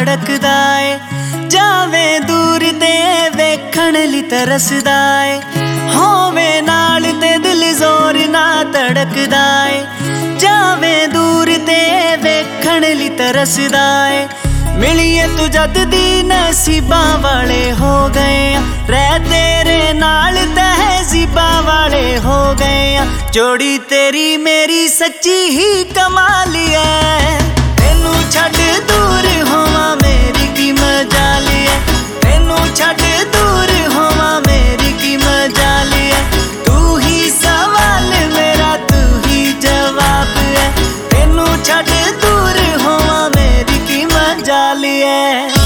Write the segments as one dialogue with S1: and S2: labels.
S1: धड़कदा ए। जावे दूर ते वेखण लई तरसदा ए। होवे नाल ते दिल जोर ना धड़कदा ए। जावे दूर ते वेखण लई तरसदा ए। मिलिए तू जद दी नसीबा वाले हो गए। रह तेरे नाल तहजीबा वाले हो गए। जोड़ी तेरी मेरी सच्ची ही कमाल है। तेनू छड़ दूर होवा मेरी की मजाल है। तेनू छड़ दूर होवा मेरी की मजाल है। तू ही सवाल मेरा तू ही जवाब है। तेनू छड़ दूर होवा मेरी की मजाल है।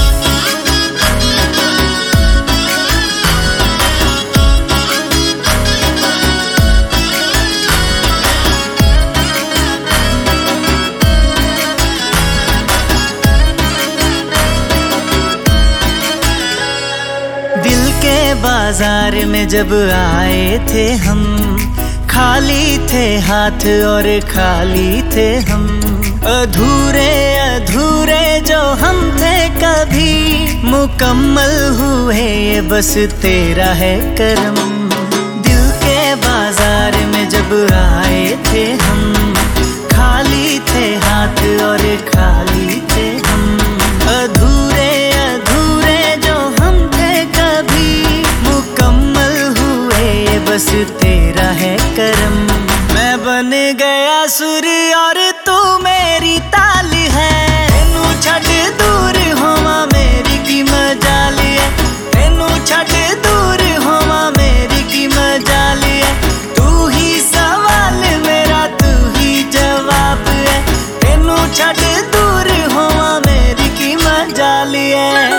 S1: दिल के बाजार में जब आए थे हम, खाली थे हाथ और खाली थे हम। अधूरे अधूरे जो हम थे कभी मुकम्मल हुए ये बस तेरा है करम। दिल के बाजार में जब आए थे हम, खाली थे हाथ और खाली थे हम। अधूरे अधूरे जो हम थे कभी मुकम्मल हुए ये बस तेरा है करम। मैं बन गया सुर और तू मेरी ताल है। तेनू छड़ दूर होवा मेरी की मजाल है। तेनू छड़ दूर होवा मेरी की मजाल है। तू ही सवाल मेरा तू ही जवाब है। तेनू छड़ दूर होवा मेरी की मजाल है।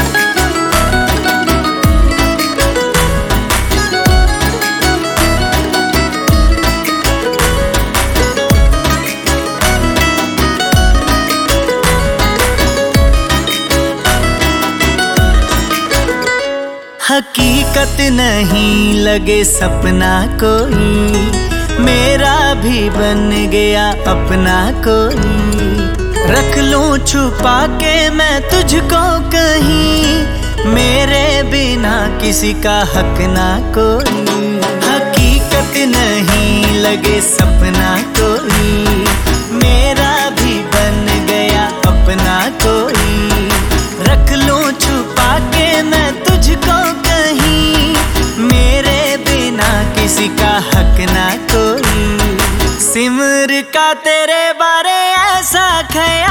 S1: हकीकत नहीं लगे सपना कोई, मेरा भी बन गया अपना कोई। रख लूं छुपा के मैं तुझको कहीं, मेरे बिना किसी का हक ना कोई। हकीकत नहीं लगे सपना कोई, मेरा भी बन गया अपना कोई। रख लूं छुपा के मैं तुझको कहीं, मेरे बिना किसी का हक ना कोई। सिमर का तेरे बारे ऐसा ख्याल